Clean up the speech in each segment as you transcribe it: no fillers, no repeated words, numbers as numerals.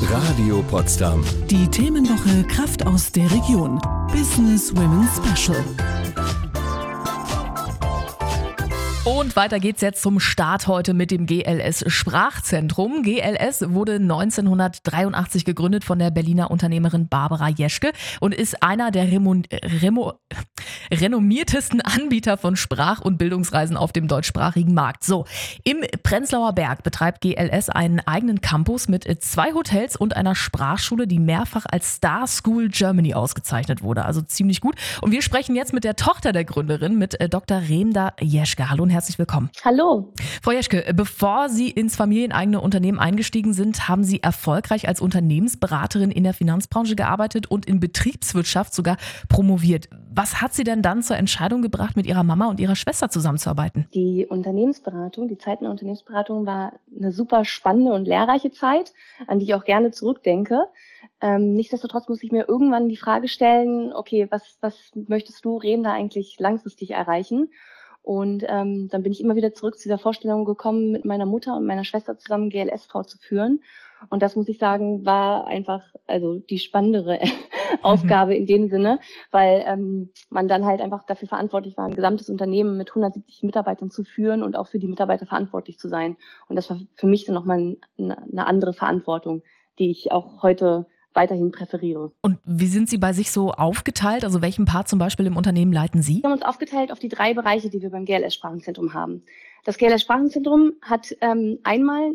Radio Potsdam. Die Themenwoche Kraft aus der Region. Business Women Special. Und weiter geht's jetzt zum Start heute mit dem GLS Sprachzentrum. GLS wurde 1983 gegründet von der Berliner Unternehmerin Barbara Jeschke und ist einer der renommiertesten Anbieter von Sprach- und Bildungsreisen auf dem deutschsprachigen Markt. So, im Prenzlauer Berg betreibt GLS einen eigenen Campus mit 2 Hotels und einer Sprachschule, die mehrfach als Star School Germany ausgezeichnet wurde. Also ziemlich gut. Und wir sprechen jetzt mit der Tochter der Gründerin, mit Dr. Remda Jeschke. Hallo und herzlich willkommen. Hallo. Frau Jeschke, bevor Sie ins familieneigene Unternehmen eingestiegen sind, haben Sie erfolgreich als Unternehmensberaterin in der Finanzbranche gearbeitet und in Betriebswirtschaft sogar promoviert. Was hat Sie denn dann zur Entscheidung gebracht, mit Ihrer Mama und Ihrer Schwester zusammenzuarbeiten? Die Unternehmensberatung, die Zeit in der Unternehmensberatung war eine super spannende und lehrreiche Zeit, an die ich auch gerne zurückdenke. Nichtsdestotrotz muss ich mir irgendwann die Frage stellen, okay, was möchtest du, Remda, eigentlich langfristig erreichen? Und dann bin ich immer wieder zurück zu dieser Vorstellung gekommen, mit meiner Mutter und meiner Schwester zusammen GLS-V zu führen. Und das, muss ich sagen, war einfach die spannendere Aufgabe in dem Sinne, weil man dann halt einfach dafür verantwortlich war, ein gesamtes Unternehmen mit 170 Mitarbeitern zu führen und auch für die Mitarbeiter verantwortlich zu sein. Und das war für mich dann nochmal eine andere Verantwortung, die ich auch heute weiterhin präferiere. Und wie sind Sie bei sich so aufgeteilt? Also welchen Part zum Beispiel im Unternehmen leiten Sie? Wir haben uns aufgeteilt auf die 3 Bereiche, die wir beim GLS Sprachenzentrum haben. Das GLS Sprachenzentrum hat einmal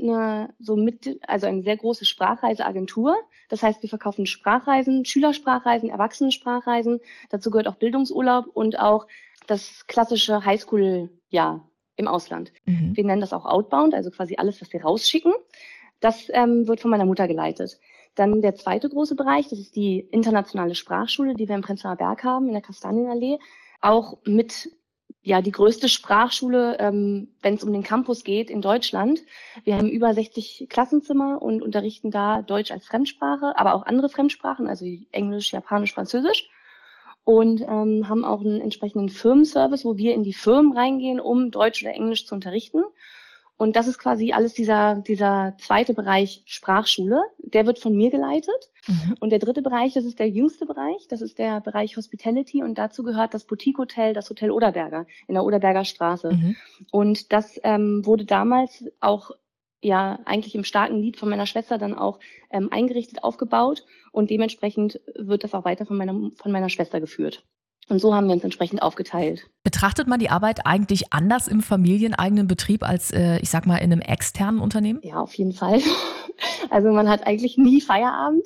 eine sehr große Sprachreiseagentur. Das heißt, wir verkaufen Sprachreisen, Schülersprachreisen, Erwachsenensprachreisen. Dazu gehört auch Bildungsurlaub und auch das klassische Highschool-Jahr im Ausland. Mhm. Wir nennen das auch Outbound, also quasi alles, was wir rausschicken. Das wird von meiner Mutter geleitet. Dann der zweite große Bereich, das ist die internationale Sprachschule, die wir im Prenzlauer Berg haben, in der Kastanienallee. Auch mit die größte Sprachschule, wenn es um den Campus geht in Deutschland. Wir haben über 60 Klassenzimmer und unterrichten da Deutsch als Fremdsprache, aber auch andere Fremdsprachen, also Englisch, Japanisch, Französisch. Und haben auch einen entsprechenden Firmenservice, wo wir in die Firmen reingehen, um Deutsch oder Englisch zu unterrichten. Und das ist quasi alles dieser zweite Bereich Sprachschule. Der wird von mir geleitet. Mhm. Und der dritte Bereich, das ist der jüngste Bereich. Das ist der Bereich Hospitality. Und dazu gehört das Boutique-Hotel, das Hotel Oderberger in der Oderberger Straße. Mhm. Und das wurde damals auch eigentlich im starken Lied von meiner Schwester dann auch eingerichtet, aufgebaut. Und dementsprechend wird das auch weiter von meiner Schwester geführt. Und so haben wir uns entsprechend aufgeteilt. Betrachtet man die Arbeit eigentlich anders im familieneigenen Betrieb als, ich sag mal, in einem externen Unternehmen? Ja, auf jeden Fall. Also man hat eigentlich nie Feierabend.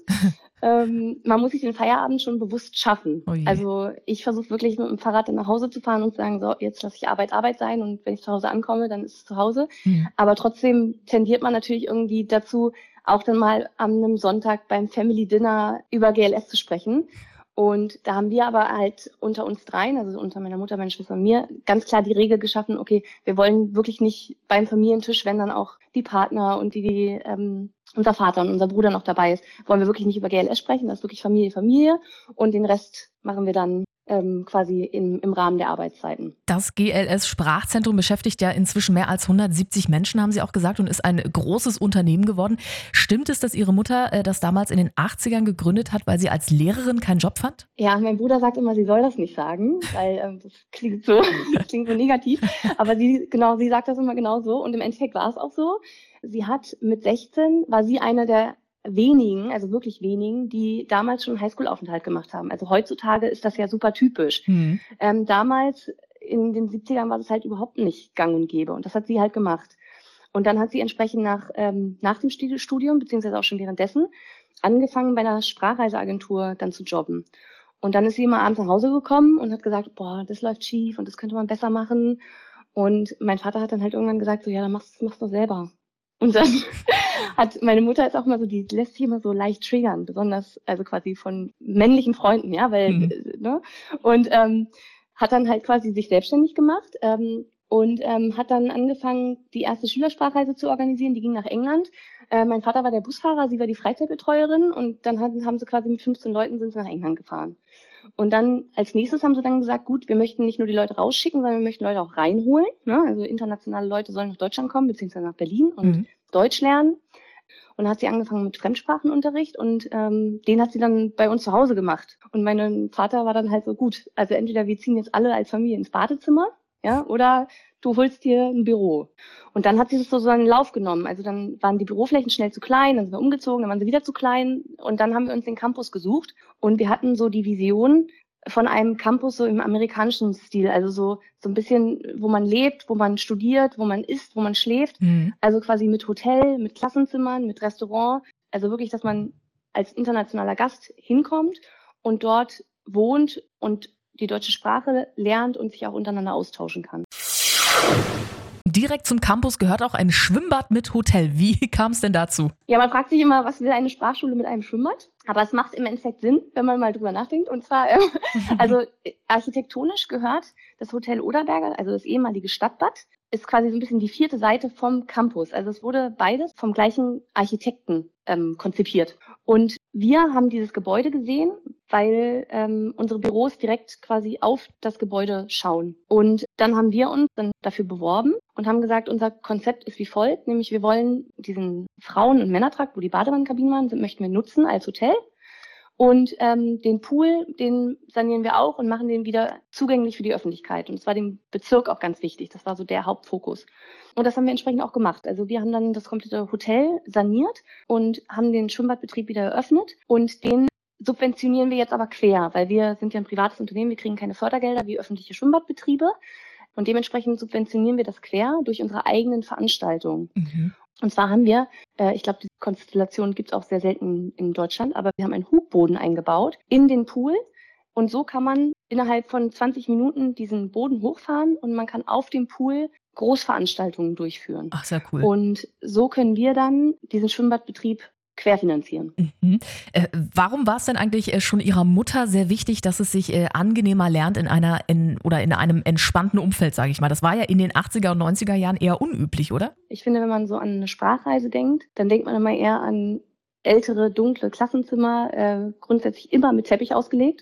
Man muss sich den Feierabend schon bewusst schaffen. Oh je. Also ich versuche wirklich mit dem Fahrrad dann nach Hause zu fahren und zu sagen, so, jetzt lasse ich Arbeit sein und wenn ich zu Hause ankomme, dann ist es zu Hause. Mhm. Aber trotzdem tendiert man natürlich irgendwie dazu, auch dann mal an einem Sonntag beim Family Dinner über GLS zu sprechen. Und da haben wir aber halt unter uns dreien, also unter meiner Mutter, meiner Schwester und mir, ganz klar die Regel geschaffen, okay, wir wollen wirklich nicht beim Familientisch, wenn dann auch die Partner und unser Vater und unser Bruder noch dabei ist, wollen wir wirklich nicht über GLS sprechen, das ist wirklich Familie und den Rest machen wir dann quasi im Rahmen der Arbeitszeiten. Das GLS Sprachzentrum beschäftigt ja inzwischen mehr als 170 Menschen, haben Sie auch gesagt, und ist ein großes Unternehmen geworden. Stimmt es, dass Ihre Mutter das damals in den 80ern gegründet hat, weil sie als Lehrerin keinen Job fand? Ja, mein Bruder sagt immer, sie soll das nicht sagen, weil das klingt so negativ. Aber sie sagt das immer genau so. Und im Endeffekt war es auch so. Sie hat mit 16, war sie eine der wenigen, also wirklich wenigen, die damals schon einen Highschool-Aufenthalt gemacht haben. Also heutzutage ist das ja super typisch. Mhm. Damals in den 70ern war das halt überhaupt nicht gang und gäbe. Und das hat sie halt gemacht. Und dann hat sie entsprechend nach dem Studium, beziehungsweise auch schon währenddessen, angefangen bei einer Sprachreiseagentur dann zu jobben. Und dann ist sie immer abends nach Hause gekommen und hat gesagt, boah, das läuft schief und das könnte man besser machen. Und mein Vater hat dann halt irgendwann gesagt, so, ja, dann mach's doch selber. Und dann hat meine Mutter ist auch immer so, die lässt sich immer so leicht triggern, besonders also quasi von männlichen Freunden, ja, weil und hat dann halt quasi sich selbstständig gemacht und hat dann angefangen, die erste Schülersprachreise zu organisieren. Die ging nach England. Mein Vater war der Busfahrer, sie war die Freizeitbetreuerin und dann haben sie quasi mit 15 Leuten sind sie nach England gefahren. Und dann als nächstes haben sie dann gesagt, gut, wir möchten nicht nur die Leute rausschicken, sondern wir möchten Leute auch reinholen. Ne? Also internationale Leute sollen nach Deutschland kommen, beziehungsweise nach Berlin und Deutsch lernen. Und dann hat sie angefangen mit Fremdsprachenunterricht und den hat sie dann bei uns zu Hause gemacht. Und mein Vater war dann halt so, gut, also entweder wir ziehen jetzt alle als Familie ins Badezimmer, ja, oder du holst dir ein Büro. Und dann hat sie das so einen Lauf genommen. Also dann waren die Büroflächen schnell zu klein, dann sind wir umgezogen, dann waren sie wieder zu klein und dann haben wir uns den Campus gesucht und wir hatten so die Vision von einem Campus so im amerikanischen Stil, also so ein bisschen, wo man lebt, wo man studiert, wo man isst, wo man schläft. Also quasi mit Hotel, mit Klassenzimmern, mit Restaurant. Also wirklich, dass man als internationaler Gast hinkommt und dort wohnt und die deutsche Sprache lernt und sich auch untereinander austauschen kann. Direkt zum Campus gehört auch ein Schwimmbad mit Hotel. Wie kam es denn dazu? Ja, man fragt sich immer, was will eine Sprachschule mit einem Schwimmbad? Aber es macht im Endeffekt Sinn, wenn man mal drüber nachdenkt. Und zwar, also architektonisch gehört das Hotel Oderberger, also das ehemalige Stadtbad, ist quasi so ein bisschen die 4. Seite vom Campus. Also es wurde beides vom gleichen Architekten konzipiert. Und wir haben dieses Gebäude gesehen, weil unsere Büros direkt quasi auf das Gebäude schauen. Und dann haben wir uns dann dafür beworben und haben gesagt, unser Konzept ist wie folgt, nämlich wir wollen diesen Frauen- und Männertrakt, wo die Badewannenkabinen waren, möchten wir nutzen als Hotel. Und den Pool, den sanieren wir auch und machen den wieder zugänglich für die Öffentlichkeit. Und es war dem Bezirk auch ganz wichtig. Das war so der Hauptfokus. Und das haben wir entsprechend auch gemacht. Also wir haben dann das komplette Hotel saniert und haben den Schwimmbadbetrieb wieder eröffnet. Und den subventionieren wir jetzt aber quer, weil wir sind ja ein privates Unternehmen, wir kriegen keine Fördergelder wie öffentliche Schwimmbadbetriebe. Und dementsprechend subventionieren wir das quer durch unsere eigenen Veranstaltungen. Und zwar haben wir, ich glaube, die Konstellation gibt es auch sehr selten in Deutschland, aber wir haben einen Hubboden eingebaut in den Pool. Und so kann man innerhalb von 20 Minuten diesen Boden hochfahren und man kann auf dem Pool Großveranstaltungen durchführen. Ach, sehr cool. Und so können wir dann diesen Schwimmbadbetrieb querfinanzieren. Warum war es denn eigentlich schon Ihrer Mutter sehr wichtig, dass es sich angenehmer lernt in einem entspannten Umfeld, sage ich mal? Das war ja in den 80er und 90er Jahren eher unüblich, oder? Ich finde, wenn man so an eine Sprachreise denkt, dann denkt man immer eher an ältere, dunkle Klassenzimmer, grundsätzlich immer mit Teppich ausgelegt.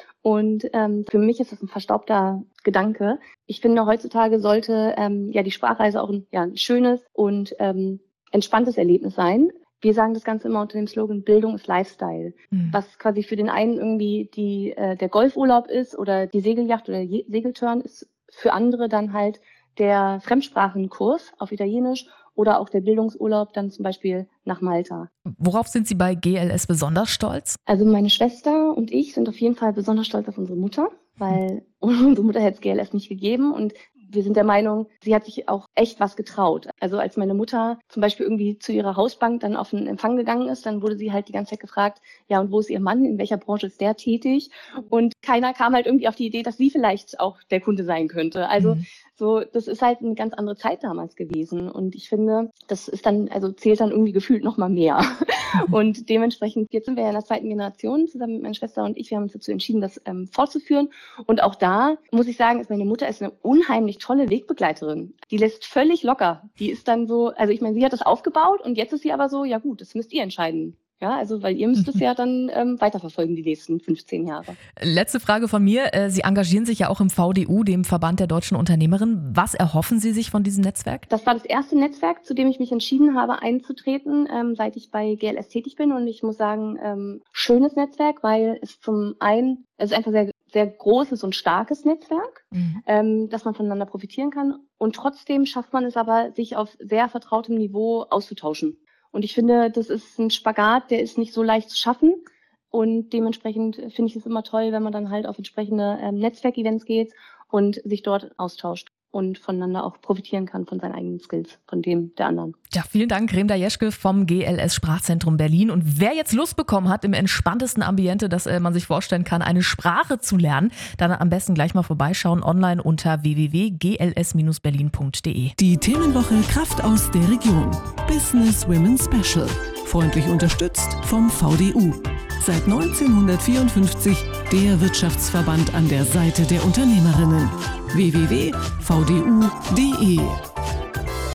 Und für mich ist das ein verstaubter Gedanke. Ich finde, heutzutage sollte die Sprachreise auch ein schönes und entspanntes Erlebnis sein. Wir sagen das Ganze immer unter dem Slogan Bildung ist Lifestyle. Was quasi für den einen irgendwie der Golfurlaub ist oder die Segelyacht oder der Segeltörn, ist für andere dann halt der Fremdsprachenkurs auf Italienisch oder auch der Bildungsurlaub dann zum Beispiel nach Malta. Worauf sind Sie bei GLS besonders stolz? Also meine Schwester und ich sind auf jeden Fall besonders stolz auf unsere Mutter, weil unsere Mutter hätte es GLS nicht gegeben und wir sind der Meinung, sie hat sich auch echt was getraut. Also als meine Mutter zum Beispiel irgendwie zu ihrer Hausbank dann auf einen Empfang gegangen ist, dann wurde sie halt die ganze Zeit gefragt, ja, und wo ist ihr Mann, in welcher Branche ist der tätig? Und keiner kam halt irgendwie auf die Idee, dass sie vielleicht auch der Kunde sein könnte. Also das ist halt eine ganz andere Zeit damals gewesen. Und ich finde, das ist dann, also zählt dann irgendwie gefühlt noch mal mehr. Und dementsprechend, jetzt sind wir ja in der 2. Generation, zusammen mit meiner Schwester und ich, wir haben uns dazu entschieden, das fortzuführen. Und auch da muss ich sagen, meine Mutter ist eine unheimlich tolle Wegbegleiterin. Die lässt völlig locker. Die ist dann so, also ich meine, sie hat das aufgebaut und jetzt ist sie aber so, ja gut, das müsst ihr entscheiden. Ja, also weil ihr müsst es ja dann weiterverfolgen die nächsten 15 Jahre. Letzte Frage von mir. Sie engagieren sich ja auch im VDU, dem Verband der deutschen Unternehmerinnen. Was erhoffen Sie sich von diesem Netzwerk? Das war das erste Netzwerk, zu dem ich mich entschieden habe einzutreten, seit ich bei GLS tätig bin. Und ich muss sagen, schönes Netzwerk, weil es zum einen, es ist einfach sehr großes und starkes Netzwerk, dass man voneinander profitieren kann. Und trotzdem schafft man es aber, sich auf sehr vertrautem Niveau auszutauschen. Und ich finde, das ist ein Spagat, der ist nicht so leicht zu schaffen. Und dementsprechend finde ich es immer toll, wenn man dann halt auf entsprechende Netzwerkevents geht und sich dort austauscht und voneinander auch profitieren kann von seinen eigenen Skills, von dem der anderen. Ja, vielen Dank, Remda Jeschke vom GLS Sprachzentrum Berlin. Und wer jetzt Lust bekommen hat, im entspanntesten Ambiente, das man sich vorstellen kann, eine Sprache zu lernen, dann am besten gleich mal vorbeischauen online unter www.gls-berlin.de. Die Themenwoche Kraft aus der Region. Business Women Special. Freundlich unterstützt vom VDU. Seit 1954 der Wirtschaftsverband an der Seite der Unternehmerinnen. www.vdu.de